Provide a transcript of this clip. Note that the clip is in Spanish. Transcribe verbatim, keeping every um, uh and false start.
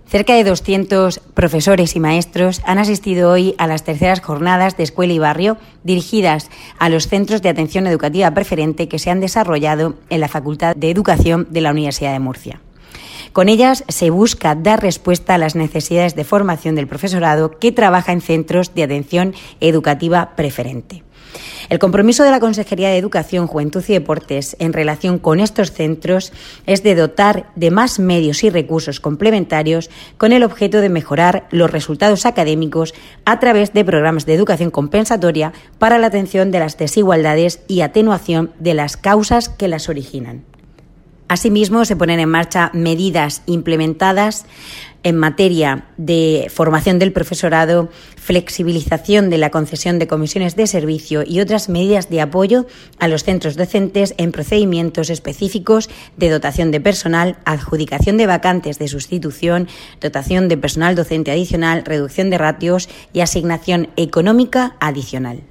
Cerca de doscientos profesores y maestros han asistido hoy a las terceras jornadas de Escuela y Barrio dirigidas a los centros de atención educativa preferente que se han desarrollado en la Facultad de Educación de la Universidad de Murcia. Con ellas se busca dar respuesta a las necesidades de formación del profesorado que trabaja en centros de atención educativa preferente. El compromiso de la Consejería de Educación, Juventud y Deportes en relación con estos centros es de dotar de más medios y recursos complementarios con el objeto de mejorar los resultados académicos a través de programas de educación compensatoria para la atención de las desigualdades y atenuación de las causas que las originan. Asimismo, se ponen en marcha medidas implementadas en materia de formación del profesorado, flexibilización de la concesión de comisiones de servicio y otras medidas de apoyo a los centros docentes en procedimientos específicos de dotación de personal, adjudicación de vacantes de sustitución, dotación de personal docente adicional, reducción de ratios y asignación económica adicional.